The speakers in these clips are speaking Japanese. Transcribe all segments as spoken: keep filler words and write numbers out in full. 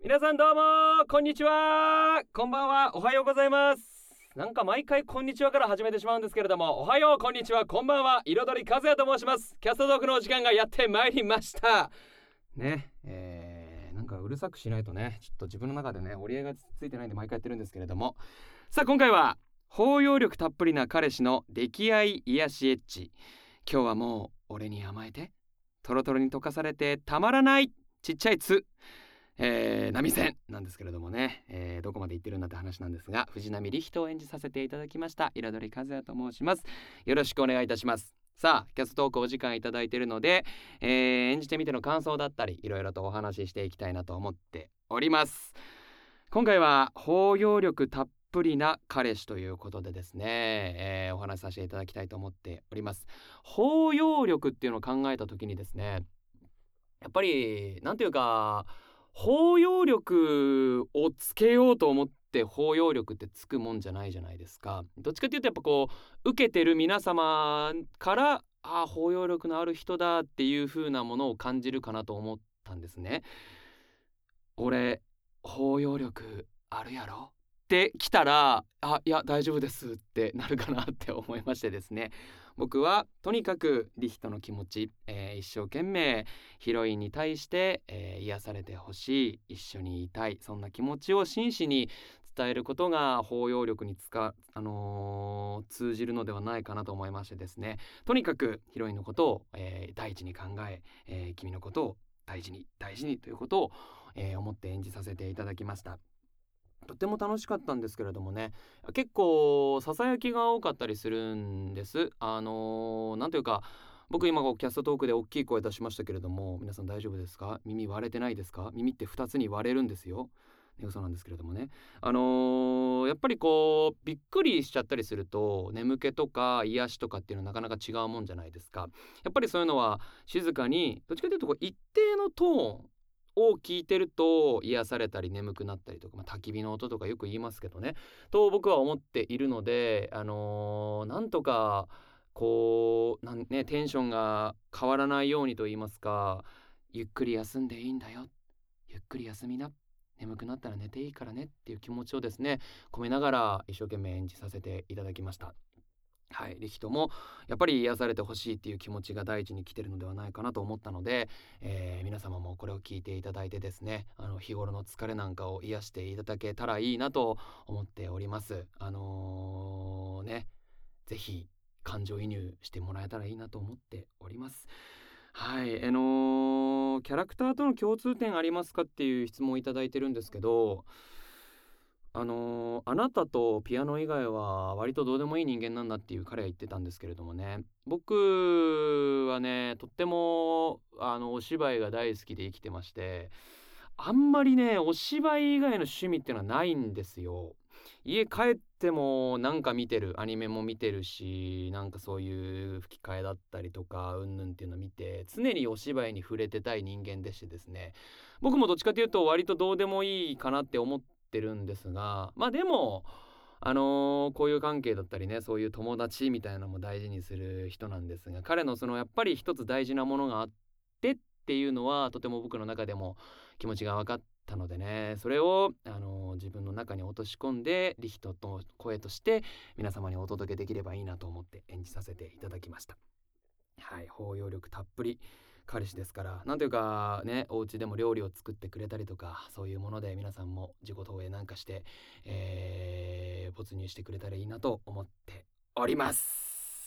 皆さんどうもこんにちは、こんばんは、おはようございます。なんか毎回こんにちはから始めてしまうんですけれども、おはよう、こんにちは、こんばんは、彩り和也と申します。キャストトークのお時間がやってまいりましたね。えー、なんかうるさくしないとね、ちょっと自分の中でね折り合いがついてないんで毎回やってるんですけれども、さあ今回は包容力たっぷりな彼氏の溺愛癒しエッチ。今日はもう俺に甘えて、トロトロに溶かされてたまらないちっちゃいつえー、波線なんですけれどもね、えー、どこまで行ってるんだって話なんですが、藤波理人を演じさせていただきました彩り和也と申します。よろしくお願いいたします。さあキャストトークお時間いただいているので、えー、演じてみての感想だったりいろいろとお話ししていきたいなと思っております。今回は包容力たっぷりな彼氏ということでですね、えー、お話しさせていただきたいと思っております。包容力っていうのを考えた時にですね、やっぱりなんていうか包容力をつけようと思って包容力ってつくもんじゃないじゃないですか。どっちかっていうとやっぱこう受けてる皆様からあ包容力のある人だっていう風なものを感じるかなと思ったんですね。俺包容力あるやろって来たら、あいや大丈夫ですってなるかなって思いましてですね、僕はとにかくリヒトの気持ち、えー一生懸命ヒロインに対して、えー癒されてほしい、一緒にいたい、そんな気持ちを真摯に伝えることが包容力につか、あのー通じるのではないかなと思いましてですね、とにかくヒロインのことを、えー第一に考ええー君のことを大事に大事にということを、えー思って演じさせていただきました。とても楽しかったんですけれどもね、結構ささやきが多かったりするんです。あのーなんというか、僕今こうキャストトークで大きい声出しましたけれども、皆さん大丈夫ですか？耳割れてないですか？耳ってふたつに割れるんですよ。ね、嘘なんですけれどもね、あのーやっぱりこうびっくりしちゃったりすると眠気とか癒しとかっていうのはなかなか違うもんじゃないですか。やっぱりそういうのは静かに、どっちかというとこう一定のトーンを聞いてると癒されたり眠くなったりとか、まあ、焚き火の音とかよく言いますけどね、と僕は思っているので、あのーなんとかこうなんねテンションが変わらないようにと言いますか、ゆっくり休んでいいんだよ、ゆっくり休みな、眠くなったら寝ていいからねっていう気持ちをですね込めながら一生懸命演じさせていただきました。はい、リヒトもやっぱり癒されてほしいっていう気持ちが第一に来てるのではないかなと思ったので、えー皆様もこれを聞いていただいてですね、あの日頃の疲れなんかを癒していただけたらいいなと思っております。あのーね、ぜひ感情移入してもらえたらいいなと思っております。はい、あのーキャラクターとの共通点ありますかっていう質問をいただいてるんですけど、あのーあなたとピアノ以外は割とどうでもいい人間なんだっていう彼は言ってたんですけれどもね、僕はねとってもあのお芝居が大好きで生きてまして、あんまりねお芝居以外の趣味っていうのはないんですよ。家帰ってもなんか見てる、アニメも見てるし、なんかそういう吹き替えだったりとかうんぬんっていうのを見て、常にお芝居に触れてたい人間でしてですね、僕もどっちかというと割とどうでもいいかなって思ってるんですが、まあでもあのー、こういう関係だったりね、そういう友達みたいなのも大事にする人なんですが、彼のそのやっぱり一つ大事なものがあってっていうのはとても僕の中でも気持ちが分かったのでね、それを、あのー自分の中に落とし込んでリヒトと声として皆様にお届けできればいいなと思って演じさせていただきました。はい、包容力たっぷり彼氏ですから、なんというかね、お家でも料理を作ってくれたりとか、そういうもので皆さんも自己投影なんかして、えー、没入してくれたらいいなと思っております。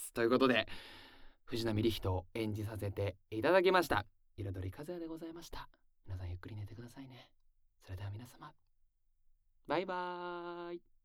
ということで藤波理人を演じさせていただきました彩り和也でございました。皆さんゆっくり寝てくださいね。それでは皆様バイバーイ。